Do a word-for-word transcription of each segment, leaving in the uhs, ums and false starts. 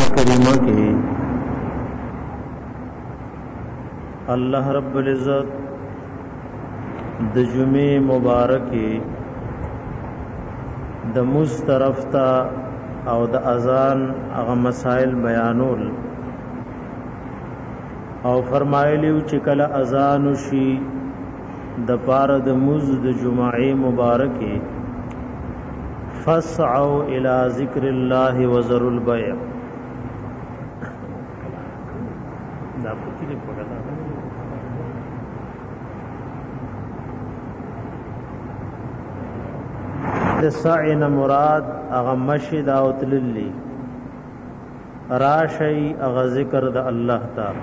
کریمہ کې الله رب العزت د جمعې مبارکه د مسترف تا او د اذان هغه مسائل بیانول او فرمایلی چې کله اذان شي د پاره د مز د جمعې مبارکه فسعوا الى ذکر الله وذروا البيع دا پکې نه پوهه د سعین مراد اغه مشید او تللی راشی اغه ذکر د الله تعالی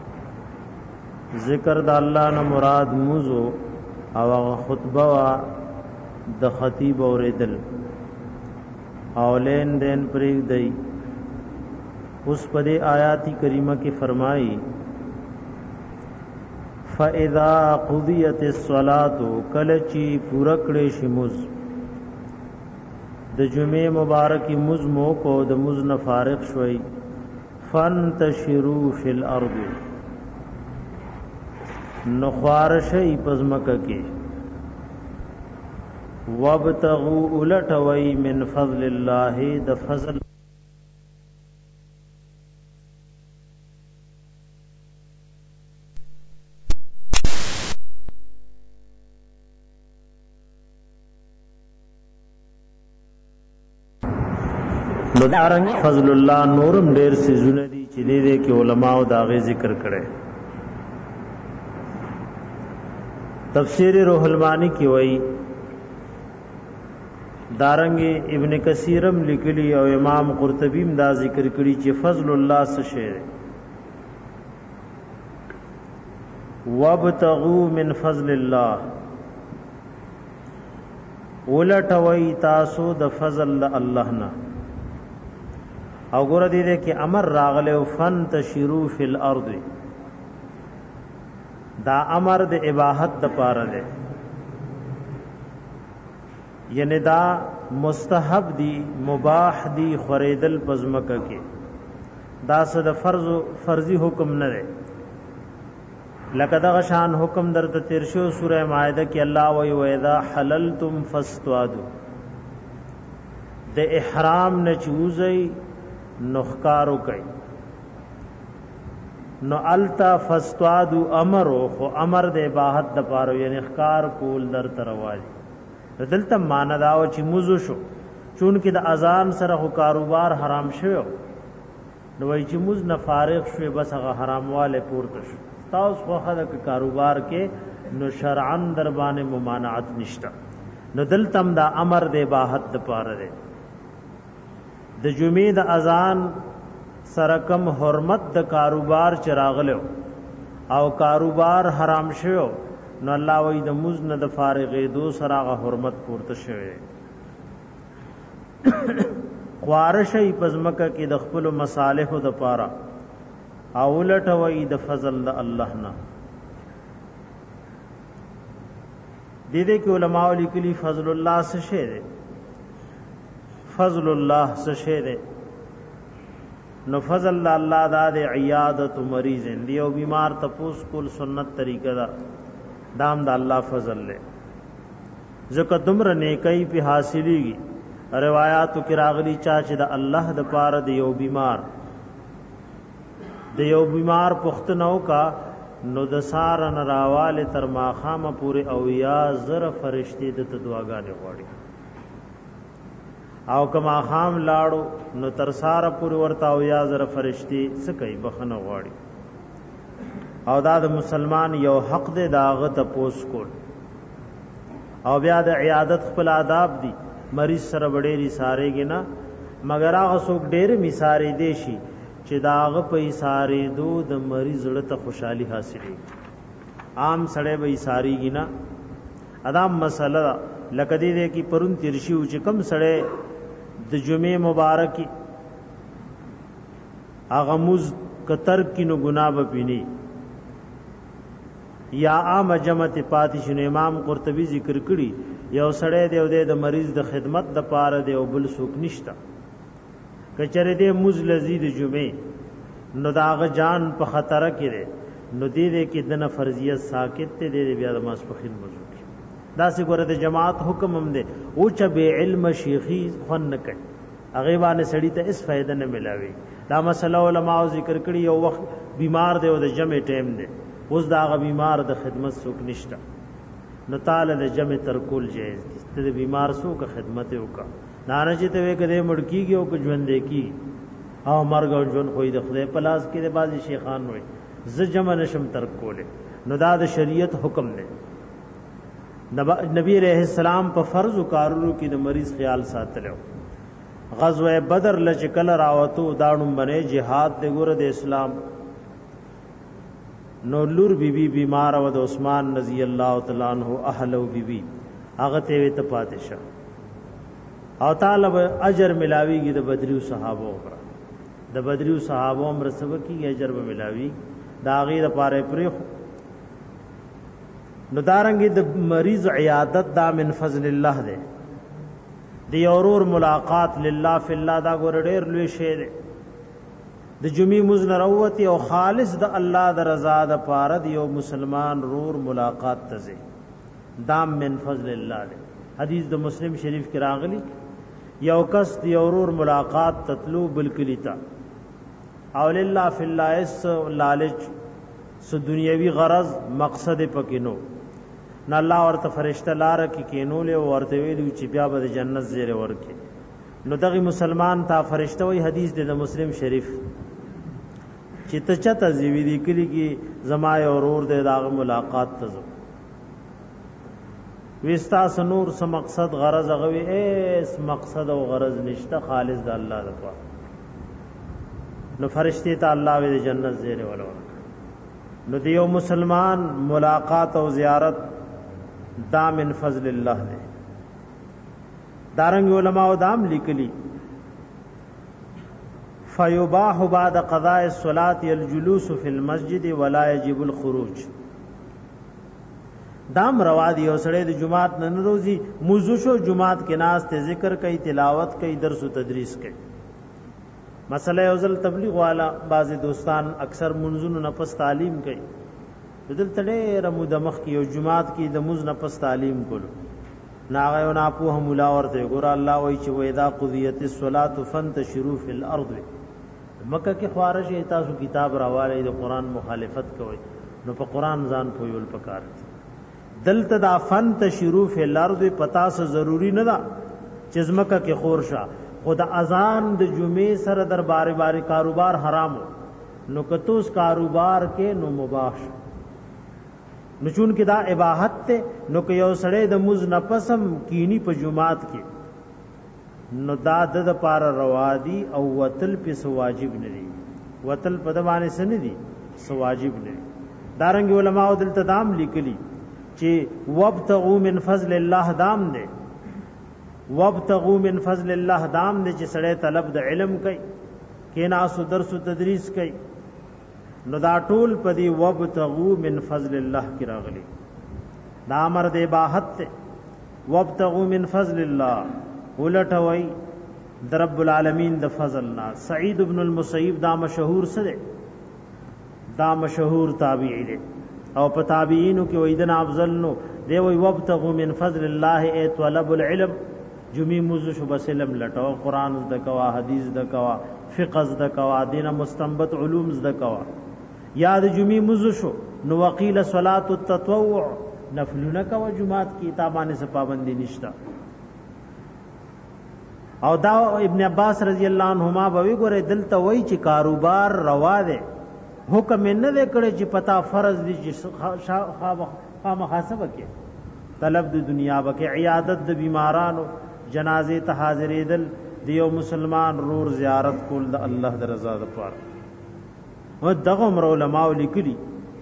ذکر د الله نه مراد موزو او اغه خطبه وا د خطیب اوریدل او لین دین پرې دی اوس په دې آیاتی کریمه کې فرمایي فاذا قضیت الصلاه کلچی پورا کړي شموز د جمعې مبارکی مز مو کو د مز نه فارغ شوي فانتشروا فی الارض نخوار شی پزمکه کې وابتغوا الټوي من فضل الله د فضل نو دارنګ فضل الله نورم ډیر سيزونه دي چې دې دې کې علما او داغه ذکر کړي تفسیر روح المانی کی وای دارنګ ابن کثیرم لیکلی او امام قرطبی دا ذکر کړي چې فضل الله څه شی وابتغوا من فضل الله ولټوي تاسو د فضل الله نه او ګور دې دې کې امر راغله او فن تشرو فی الارض دا امر د اباحت د پاره ده یعنی دا مستحب دی مباح دی خریدل پزمکه کې دا صد فرض فرضی حکم نه ده لکه دا شان حکم درته تیر شو سوره مائده کې الله وی و اذا حللتم فاستوادوا د احرام نه چوزي نخکارو کئی نو التا فستوادو امرو خو امر د اباحت د پارو یعنی اخکار کول در ترواجی دلته معنا داو چې موزو شو چون کې د اذان سره خو کاروبار حرام شوی نو وای چې موز نه فارغ شوی بس هغه حرامواله پورته شو تاسو خو خدای کې کاروبار کې نو شرعن در باندې ممانعت نشتا نو دلته دا امر د اباحت د پاره دی د جمعې د اذان سره کم حرمت د کاروبار چراغلو او کاروبار حرام شوی نو الله وی د مز نه د فارغې دو سره غ حرمت پورته شوی خوارشی پزمکه کې د خپل مصالح د پاره او لټوي د فضل د الله نه د دې کې علماء لیکلي فضل الله څه شی دی فضل الله څه شی دی نو فضل الله دا د عیادت مریض دی او بیمار تپوس کول سنت طریقه دا دام د الله فضل له ځکه تمره نیکي په حاصلېږي روایتو کې راغلي چا چې د الله د پاره دی یو بیمار د یو بیمار پختنو کا نو د سار نه راواله تر ماخامه پورې او یا زره فرشتي د دعاګانې غوړي او کما خام لاړو نو تر سار پورې ورته او یا زره فرشتي څه کوي بخنه غوړي او دا د مسلمان یو حق دی داغه ته پوس کول او بیا د عیادت خپل آداب دي مریض سره وړيري ساريږي نه مگر هغه څوک ډېر میثاري دي شي چې داغه په ایثارې دو د مریض له خوشحالي حاصلې عام سړی به ایثاريږي نه ادم مسله لکه دې کې پرون تیرشي او چې کم سړی د جمعې مبارکي هغه مز کتر کینو ګناه به پینی یا عام جمعت پاتې شنو امام قرطبي ذکر کړي یو سړی دی د مریض د خدمت د پاره دی او بل څوک نشتا کچره دې مز لذید جمعه نو داغه جان په خطر کې ده نو دې دې کې دنه فرضیت ساکت ته دې بیا د ماسپخین موضوع کې دا سي ګوره د جماعت حکم هم ده او چې به علم شیخی فن نه کوي هغه باندې سړی ته اس فائدہ نه ملاوي دا مسله علماء ذکر کړي یو وخت بیمار دی او د جمع ټیم دی اوس دا غ بیمار د خدمت څوک نشته نو تعالی د جمع ترکول جایز دي ته بیمار څوک خدمت وکا نه چې ته وکړې مړکیږي او ژوند دی کی او مرګ او ژوند خو د خدای په لاس کې د بازي شیخان وي ز جمع نشم ترک کوله نو دا د شریعت حکم دی نبی علیہ السلام په فرض کارونو کې د مریض خیال ساتلو غزوه بدر لچکل راوتو داړم باندې jihad د ګور د اسلام نو لور بی بی بیمار او د عثمان رضی الله تعالی عنہ اهلو بی بی هغه ته وی ته پاتشه او تعالی اجر ملاویږي د بدریو صحابه او د بدریو صحابه هم رسو کی اجر به ملاوي دا غیر پاره پرې نو دارنګ د مریض عیادت دا من فضل الله ده دی اورور ملاقات لله فی الله دا ګور ډیر لوی شی ده د جمعې مزنروتی او خالص د الله د رضا د پاره دی او مسلمان رور ملاقات تزه دا من فضل الله ده حدیث د مسلم شریف کې راغلی یو کس دی اورور ملاقات تطلو بالکلیتا او لله فی الله اس لالچ س دنیوي غرض مقصد پکینو نه الله ورته فرشتہ لار کې کینول او ورته ویلو چې بیا به جنت زیره ورکه نو دغه مسلمان تا فرشتہ وی حدیث د مسلم شریف چې ته چته زیوی دی کلی کې زما اورور د داغه ملاقات تزو وستا سنور سم مقصد غرض غوي اس مقصد او غرض نشته خالص د الله لپاره نو فرشتي ته الله وی د جنت زیره ولور نو دیو مسلمان ملاقات او زیارت دا من فضل الله دے دارنګ علماء دام لیکلی فیباح بعد قضاء الصلاة الجلوس فی المسجد ولا يجب الخروج دام روا دی او سړی د جمعات نن روزي موضوع شو جمعات کې ناس ته ذکر کوي تلاوت کوي درس او تدریس کوي مسئلہ اوزل تبلیغ والا بعض دوستان اکثر منځونو نفس تعلیم کوي دل تړې رمو د مخ کې او جمعات کې د مز نفس تعلیم کولو ناغه او ناپو هم مولا ورته ګور الله وای چې وېدا قضیت الصلاه فانتشروا فی الارض مکه کې خوارج تاسو کتاب راواله د قران مخالفت کوي نو په قران ځان پویول پکار دلته دا فانتشروا فی الارض پتا سه ضروری نه دا چې مکه کې خورشه خود اذان د جمعې سره در بار بار کاروبار حرام نو کتوس کاروبار کې نو مباح نو چون کې دا اباحت ته نو که یو سړی د مز نفسم کینی په جمعات کې نو دا د پار روادي او وتل په واجب نه دي وتل په دمانه سن دي سو واجب نه دارنګ علماء دل تدام لیکلي چې وابتغوا من فضل الله دام نه وابتغوا من فضل الله دام دې چې سړی طلب د علم کوي کینا سو درس او تدریس کوي نو دا ټول پدی وابتغوا من فضل الله کی راغلی دا امر د اباحت ته وابتغوا من فضل الله ولټوي د رب العالمین د فضلنا سعید ابن المسیب دا مشهور سره دا مشهور تابعی دی او په تابعینو کې ویدن افضل نو دی وی وابتغوا من فضل الله ای طلب العلم جمی موضوع شو بسلم لټو قران ز د کوا حدیث د کوا فقه ز د کوا دین مستنبط علوم ز د کوا یاد جمی موضوع شو نو وقیل صلاه التطوع نفلنا کوا جمعات کی تابانه سے پابندی نشتا او دا ابن عباس رضی الله عنهما به ګوره دلته وای چې کاروبار روا ده حکم نه ده کړی چې پتا فرض دي چې خامخاسبه کې طلب د دنیا بکې عیادت د بیمارانو جنازه ته حاضرېدل دیو مسلمان رور زیارت کول د الله د رضا لپاره و دغه عمر علماء لیکلي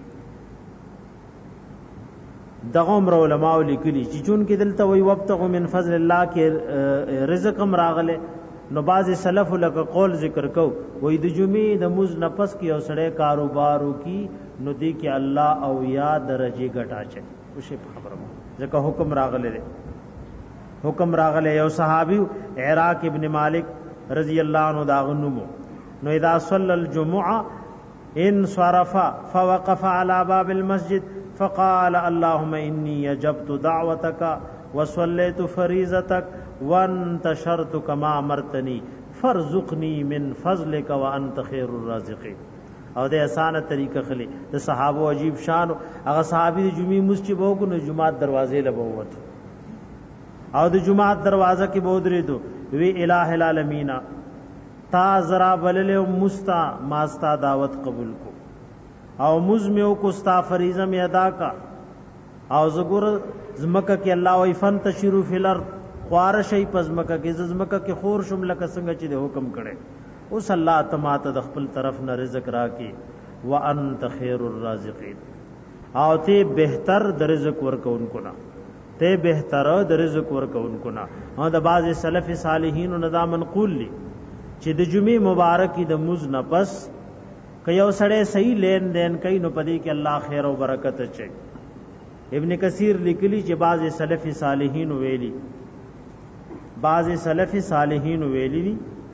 دغه عمر علماء لیکلي چې چون کې دلته وی وبتغوا من فضل الله کې رزق هم راغله نو باز سلف لکه قول ذکر کو وې د جمعې د مز نفس کې او سړی کاروبارو کی نو دی کې الله او یا درجه غټا چي وشي خبره ځکه حکم راغله حکم راغله یو صحابي عراق ابن مالک رضی الله عنه دا غنمو نو اذا صلى الجمعه ان صرف فوقف على باب المسجد فقال اللهم اني اجبت دعوتك وصليت فريضتك وانتشرت كما امرتني فرزقني من فضلك وانت خير الرازقين. او د اسانه طریقه خلی د صحابه عجیب شان هغه صحابي د جمعې مسجد وو نو جمعه دروازې له بوت او د جمعه دروازه کې بودري دو وی الٰه العالمین تا زرا بلله مستا ماستا دعوت قبول کو او مزمیو کو ستا فریضه می ادا کا او زګور زمکه کې الله وی فن تشرو فی الارض خوار شي پزمکه کې زمکه کې خور شم لکه څنګه چې د حکم کړي اوس الله تمات د خپل طرف نه رزق راکې وانت خیر الرازقین او ته بهتر د رزق ورکوونکو نه ته بهتر د رزق ورکوونکو نه. او د بعض سلف صالحین او نظام منقول لی چې د جمعې مبارکي د مز نه پس که یو سړی صحیح لین دین کوي نو پدې کې الله خیر او برکت اچي. ابن کثیر لیکلی چې بعض سلف صالحین ویلي بعض سلف صالحین ویلي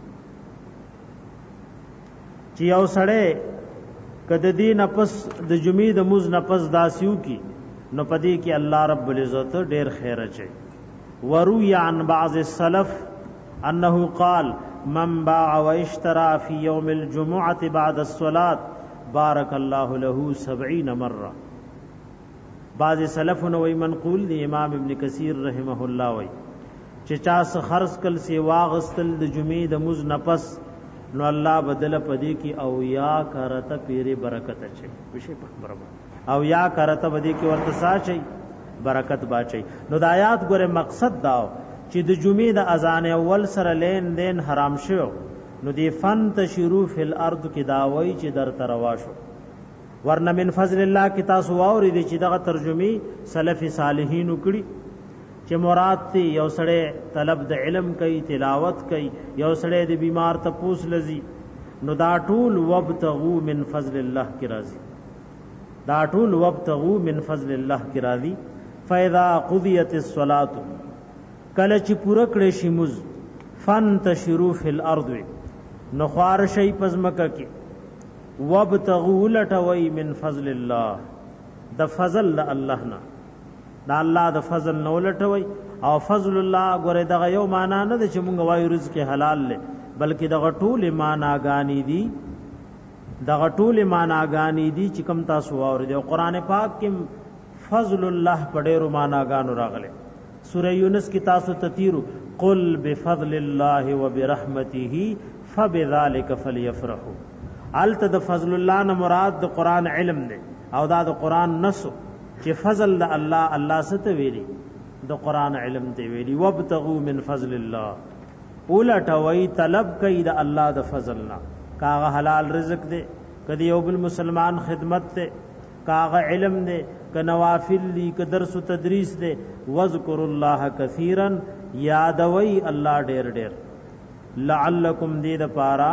چې یو سړی کده دین پس د جمعې د مز نه پس داسیو کی نو پدې کې الله رب العزت ډېر خیر اچي. وروي عن بعض السلف انه قال من باع واشترى في يوم الجمعة بعد الصلاة بارك الله له سبعين مرة. بعض سلفونه وی منقول دی امام ابن کثیر رحمه الله وی چې چا څه خرڅ کل سی واغستل د جمعې د مز نفس نو الله بدل پدې کی او یا کرته پیری برکت اچي وشي په برابر او یا کرته بدې کی ورته ساچي برکت باچي. نو د آیات ګوره مقصد داو چې د جمعې د اذان اول سره لین دین حرام شو نو دی فن تشرو فی الارض کی داوی چې در تروا شو ورنه من فضل الله کی تاسو واوري دي چې دغه ترجمه سلف صالحین وکړي چې مراد تی یو سړی طلب د علم کوي تلاوت کوي یو سړی د بیمار ته پوس لذي نو دا ټول وبتغوا من فضل الله کی راضي دا ټول وبتغوا من فضل الله کی راضي. فاذا قضيت الصلاه کله چې پوره کړې شي مز فن تشرو فی الارض نو خوار شي پزمکه کې وبتغوا لټوي من فضل الله د فضل الله نه دا الله د فضل نو لټوي. او فضل الله ګوره دغه یو معنا نه ده چې مونږ وایو رزق حلال له بلکې دغه ټول معناګانی دي دغه ټول معناګانی دي چې کوم تاسو واورئ د قران پاک کې فضل الله په ډېرو معناګانو راغلي. سورہ یونس کی تاسو تتیرو قل بفضل الله وبرحمته فبذلك فليفرحوا. الت د فضل الله نه مراد د قران علم دی او دا د قران نص چې فضل د الله الله ست ویلي د قران علم دی ویلي وابتغوا من فضل الله اولټوي طلب کوي د الله د فضل نه کاغه حلال رزق دی کدی یو بل مسلمان خدمت ته کاغه علم دی ک نوافل لی ک درس و تدریس دے وذکر الله کثیرا یادوی الله ډیر ډیر لعلکم دې د پارا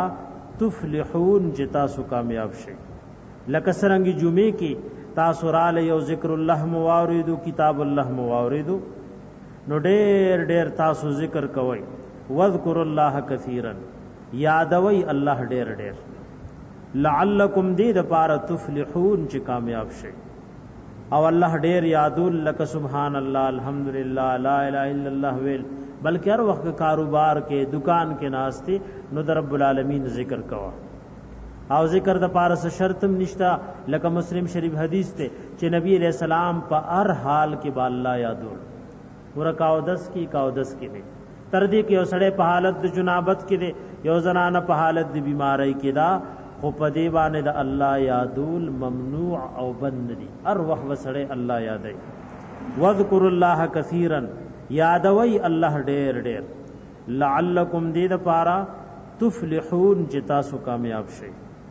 تفلحون چې تاسو کامیاب شئ. لکه څنګه جمعې کې تاسو را له یو ذکر الله مواردو کتاب الله مواردو نو ډیر ډیر تاسو ذکر کوئ وذکر الله کثیرا یادوی الله ډیر ډیر لعلکم دې د پارا تفلحون چې کامیاب شئ. او الله ډیر یادول لک سبحان الله الحمدللہ لا الہ الا اللہ ویل بلکہ ہر وقت کاروبار کے دکان کے ناستے نو در رب العالمین ذکر کوا او ذکر د پارس شرطم نشتا لک مسلم شریف حدیث تے چې نبی علیہ السلام په هر حال کې با الله یادول ورکاو دس کی کاو دس کې دے تر دې کې یو سړی په حالت د جنابت کې دے یو زنانه په حالت د بیماری کې دا خو پدی باندې د الله یادول ممنوع او بند دي هر وخت وسړی الله یادای. وذکر الله کثیرا یادوی الله ډیر ډیر لعلکم دې د پارا تفلحون چې تاسو کامیاب شئ.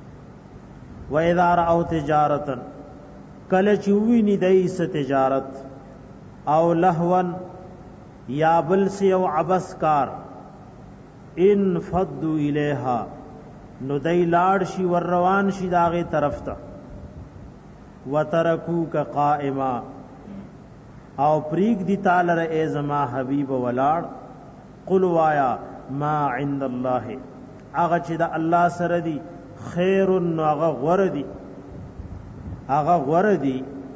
و اذا رأوا تجارتا کله چې ویني دایس تجارت او لهون یا بل سی او عبس کار ان فضوا الیها نو دای لاړ شي ور روان شي داغه طرف ته وترکوک قائما او پریک دی تعالی ر ای زما حبیب ولاړ قل وایا ما عند الله هغه چې د الله سره دی خیر هغه غوړه دی هغه غوړه دی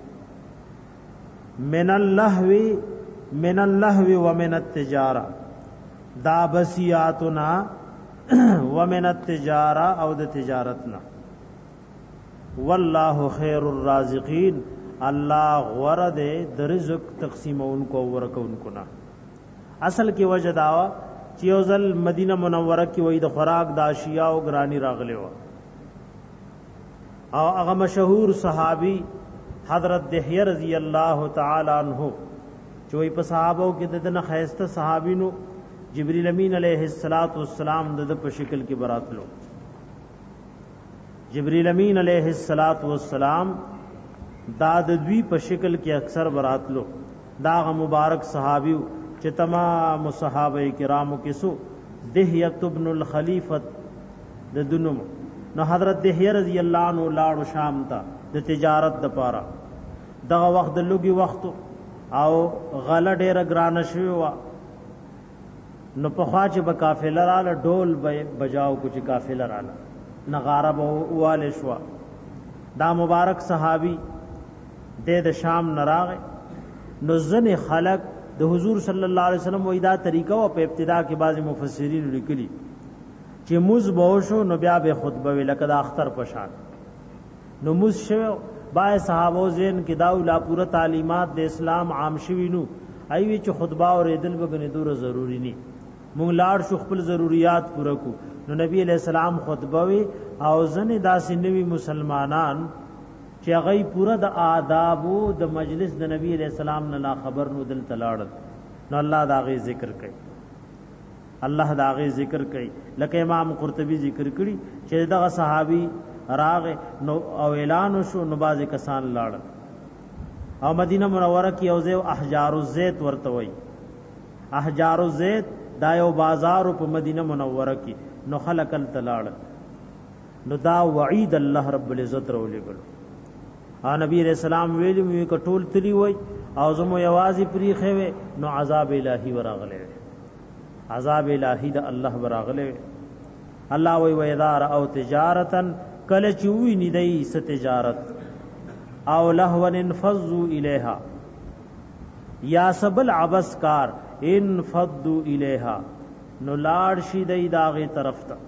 من اللهو من اللهو ومن التجاره دا بسیاتنا ومن التجاره او د تجارتنا والله خیر الرازقین الله غوړه دی د رزق تقسیمونکو ورکونکو نا اصل کې وجه داوا چې یو ځل مدینه منوره کې وې د خوراک د اشیاء او ګرانی راغلی و او هغه مشهور صحابي حضرت دحیه رضی الله تعالی عنہ چې په صحابو کې دنه خیسته صحابینو جبرئیل امین علیہ الصلات والسلام د په شکل کې براتلو جبرئیل امین علیہ الصلات والسلام دا د دوی په شکل کې اکثر براتلو دا غ مبارک صحابیو چې تمام صحابه کرامو کې سو دحیه ابن الخلیفه د دنم نو حضرت دحیه رضی الله عنه لاړو شام ته د تجارت د پاره دغه وخت د لوګي وخت او غله ډیره ګرانه شوی و نو په خوا چې به قافله رااله ډول بجاو کو چې قافله رااله نغاره به واله شو دا مبارک صحابي د شام نراغه نو ځنه خلق د حضور صلی الله علیه وسلم وېدا طریقه او په ابتدا کې بعض مفسرین لیکلي چې موز بوشو نو بیا به خطبه ویلکه د اختر پشان نو موز شو بای صحابو زین کې دا لا پوره تعلیمات د اسلام عام شوی نو ایوی چې خطبه او ریدل بګنې دوره ضروری ني مونږ لاړ شو خپل ضرورت پوره کو نو نبی علیہ السلام خطبه وی او ځنه داسې نوی مسلمانان چې هغه پورا د آداب او د مجلس د نبی علیہ السلام نه خبر نو دل تلاړ نو الله دا غي ذکر کوي الله دا غي ذکر کوي لکه امام قرطبي ذکر کړي چې دغه صحابي راغ نو او اعلان شو نو باز کسان لاړ او مدینه منوره کې او زو احجار الزيت ورته وي احجار الزيت دا یو بازار په مدینه منوره کې نو خلق تلاړ نو دا وعید الله رب العزت رولګل ا نبی رسول الله ویلی مې کټول تلی وای او زمو یوازې پری خوي نو عذاب الہی وراغله عذاب الہی د الله وراغله الله وی ویدار او تجارتن کله چوي ندی س تجارت او لهو انفذوا الیها یا سبل عبس کار انفضوا الیها نو لاړ شي دای داغه طرف ته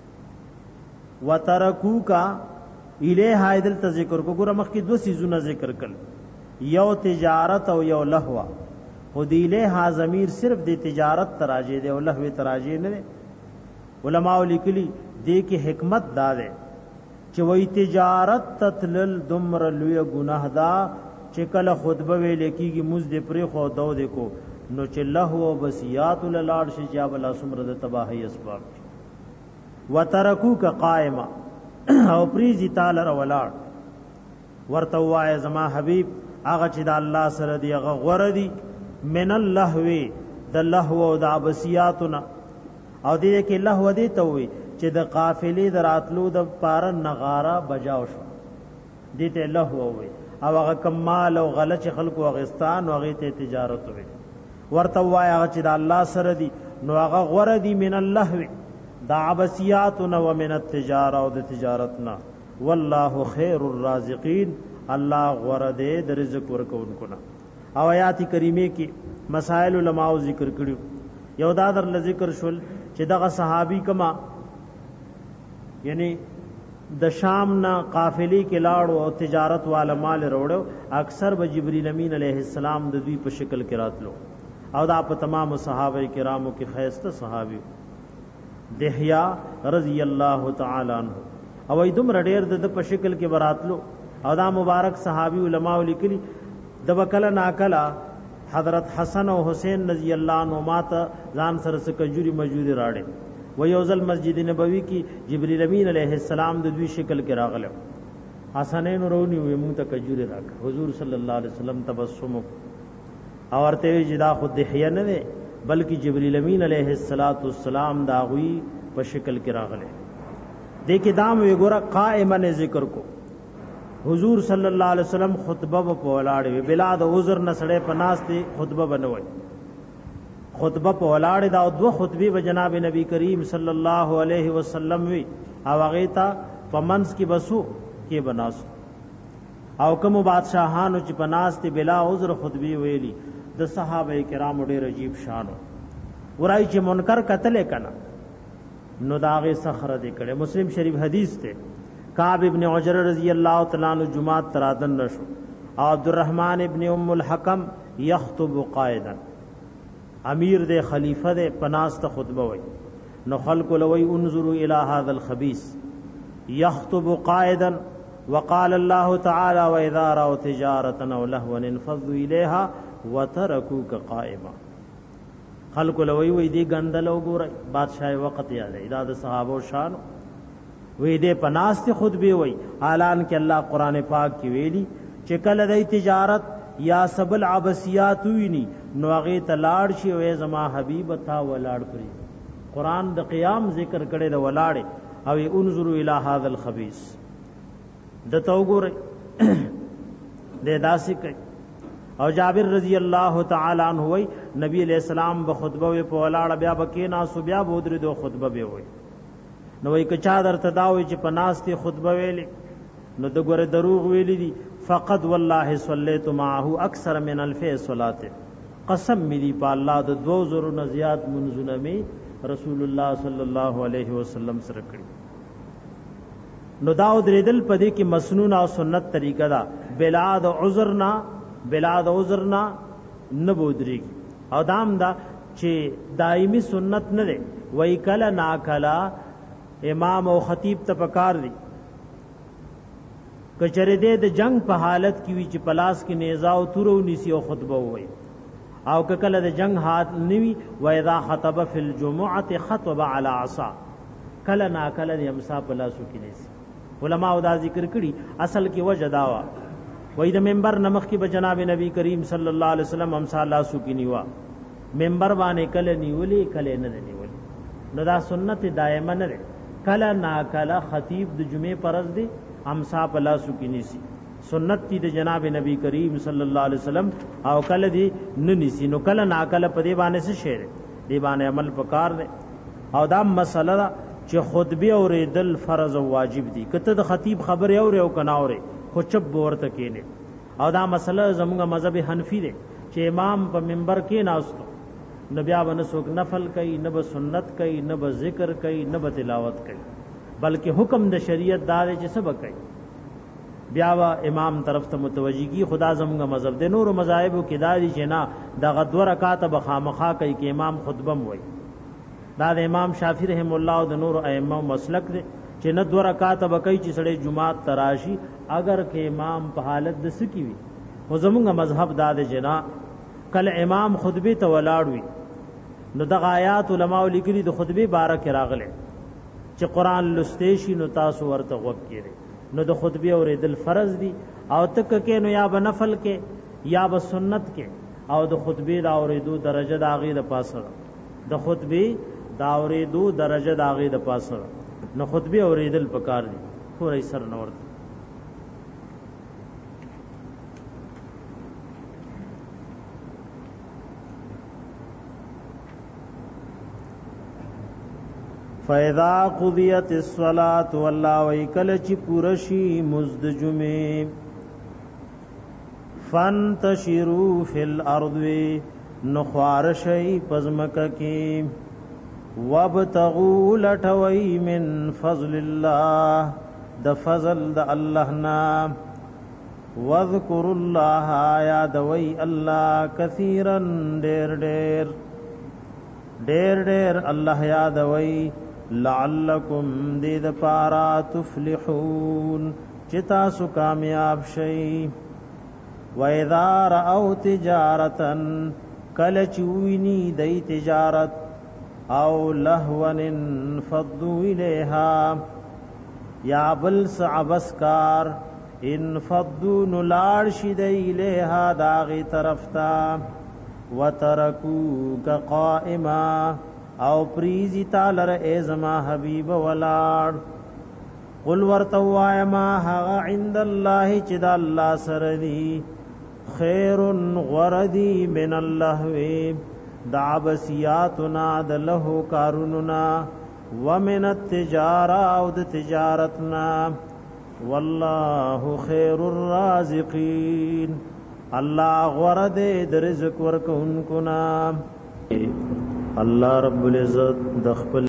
وترکو کا الیها ایدل ته ذکر کو ګره مخ کې دو سيزونه ذکر کړل یو تجارت او یو لهوا خود الیها ضمیر صرف د تجارت تراجه دی او لهو تراجه نه علماء لیکلي دې کې حکمت دا ده چې وای تجارت تتلل دمر لوی گناه دا چې کله خطبه ویل کېږي مز دې پرې خو دو دې کو نو چې لهو بسیات لاړ شي چې بلا سمره د تباہی اسباب وترکو کا قائمه او پریزی تعالی ولاړ ورته وای زما حبیب هغه چې د الله سره دی هغه غوړه دی من اللهو د لهو او د عبسیاتنا او دې کې لهو دی ته وي چې د قافلې دراتلو د پار نغاره بجاو شو دې ته لهو وي او هغه کمال او غلط خلکو غستان او هغه ته تجارت وي ورته وای هغه چې د الله سره دی نو هغه غوړه دی من اللهو دا عبسیاتنا ومن التجاره او د تجارتنا والله خیر الرازقین الله غرده د رزق ورکونکو نا او آیات کریمه کې مسائل علماء ذکر کړیو یو دا در ذکر شول چې دغه صحابي کما یعنی د شام نا قافلې کې لاړو او تجارت والا مال وروړو اکثر به جبرئیل امین علیہ السلام د دوی په شکل کې راتلو او دا په تمام صحابه کرامو کې خیسته صحابي دحیه رضی الله تعالی عنہ او ایدم رډیر د په شکل کې براتلو او دا مبارک صحابي علماء لیکلي د وکله ناکلا حضرت حسن او حسین رضی الله عنهما ته ځان سره سکجوري مجوري راړي و یو ځل مسجد نبوي کې جبرئیل امین علیہ السلام د دوی شکل کې راغله حسنین رونی و موږ ته کجوري راک حضور صلی الله علیه وسلم تبسم او ورته جدا خود دحیه نه بلکہ جبرئیل امین علیہ الصلات والسلام داغوی په شکل کې راغله دیکھ دام وی ګور قائما نے ذکر کو حضور صلی الله علیه وسلم خطبه په ولاړ وی بلا د عذر نه سړې پناس ته خطبه بنوي خطبه په ولاړ دا دو خطبه به جناب نبی کریم صلی الله علیه وسلم وی او هغه ته پمنس کې بسو کې بناسو او کوم بادشاہانو چې پناست بلا عذر خطبه ویلی د صحابه کرام ډېر عجیب شانو ورای چې منکر قتل کنا نو داغه صخره دې کړي. مسلم شریف حدیث ته کعب ابن عجر رضی الله تعالی عنہ جمعات ترادن نشو او عبدالرحمن ابن ام الحکم یخطب قائدا امیر دے خلیفہ دے پناست خطبہ وی نو خلق لوی انظروا الى هذا الخبيث يخطب قائدا وقال الله تعالى واذا راوا تجارة او لهوا انفضوا اليها وتركوك قائما. خلق لوی وی دی غندلو ګورای بادشاہ وخت یاد ای دا صحابه شان وی دی پناست خطبه وی اعلان کې الله قران پاک کې ویلی چې کله د تجارت یا سبل عباسیات ویني نو هغه تلاړ شي او زما حبیب تا ولاړ پری قران د قیام ذکر کړي د ولاړ او انظروا الى هذا الخبيث د توګور د داسې کوي. او جابر رضی الله تعالی عنہ وی نبی علیہ السلام به خطبه په ولاړ بیا بکینا سو بیا بودره دو خطبه به وی نو وی کچا درته داوي چې پناستي خطبه ویلي نو د ګوره دروغ ویلي دي فقد والله صلیت معه اکثر من الف صلات قسم می په الله د دو زرو نه زیات منځونه می رسول الله صلی الله علیه وسلم سره کړی. نو دا درېدل پدې کې مسنون او سنت طریقه دا بلاد عذرنا بلاد عذرنا نبودری او دام دا چې دایمی سنت نه دی وای کله نا کلا امام او خطیب ته پکار دی کچره دې د جنگ په حالت کې وی چې پلاس کې نیزا او تورو نیسی او خطبه وای او کله د جنگ حالت نیوی و اذا خطب فی الجمعه خطب علی عصا کله نا کله د امسا پلاسو کې نیسی. علماء دا ذکر کړي اصل کې وجه داوا وای د منبر نمخ کې جناب نبی کریم صلی الله علیه وسلم امسا الله سو کې نیوا منبر باندې کله نیولې کله نه نیولې نو دا سنت دائمه نه کله نا کله خطیب د جمعې پرز دی امسا پلا سو کې نیسی سنت دی د جناب نبی کریم صلی الله علیه وسلم او کله دی نه نیسی نو کله نا کله په دی باندې څه شعر دی باندې عمل پکار دی. او دا مسله چې خطبه اوریدل فرض او واجب دي کته د خطیب خبر اوري او کنا اوري خو چپ ورته کینه او دا مسله زموږه مذهب حنفی دی چې امام په منبر کې ناستو نبي باندې څوک نفل کوي نه به سنت کوي نه به ذکر کوي نه به تلاوت کوي بلکې حکم د شریعت دار چې سبق کوي بیا وا امام طرف ته متوجي کی خدا زموږه مذهب د نور مذاهب کې داري چې نه د غدو رکعات به خامخا کوي کې امام خطبه وایي دا د امام شافعي رحم الله او د نور ائمه مسلک دی چې نه دو رکعات به کوي چې سړی جمعات تراشی اگر کې امام په حالت د سکی وي خو زموږه مذهب دا د جنا کله امام خطبه ته ولاړ وي نو د آیات علماء لیکلي د خطبه بارک راغله چې قران لستېشي نو تاسو ورته غوږ کړئ نو د خطبه اوریدل فرض دي او تک کې نو یا بنفل کې یا به سنت کې او د خطبه دا اوریدو درجه د اغه د پاسه د خطبه دا اوریدو درجه د اغه د پاسه نو خطبه اوریدل پکار دي پورې سر نور فَإِذَا قُضِيَتِ الصَّلَاةُ وَاللَّهُ وَيْكَلَ چِ پورشی مزد جمعه فَانْتَشِرُوا فِي الْأَرْضِ نخوارشی پزمکه کی وَابْتَغُوا لَټوي مِنْ فَضْلِ اللَّهِ د فضل د الله نا وَاذْكُرُوا اللَّهَ یادوي الله کثیرا ډېر ډېر ډېر ډېر الله یادوي لعلکم دید پارا تفلحون چتا سو کامیاب شئی وَإِذَا رَأَوْا تِجَارَةً کل چوینی دی تجارت او لهون انفضوا الیها یا بل صعبسکار انفضوا نلار شدی الیها داغی طرفتا وترکوک قائما او پریزی تالر اے زما حبیب ولار قل ورتوایا ما حغا عند اللہ چدا اللہ سردی خیر غردی من اللہوی د عبسیاتنا د له کاروننا ومن التجاره او د تجارتنا والله خير الرازقين الله غرد د رزق ورکونکو نا الله رب العزت د خپل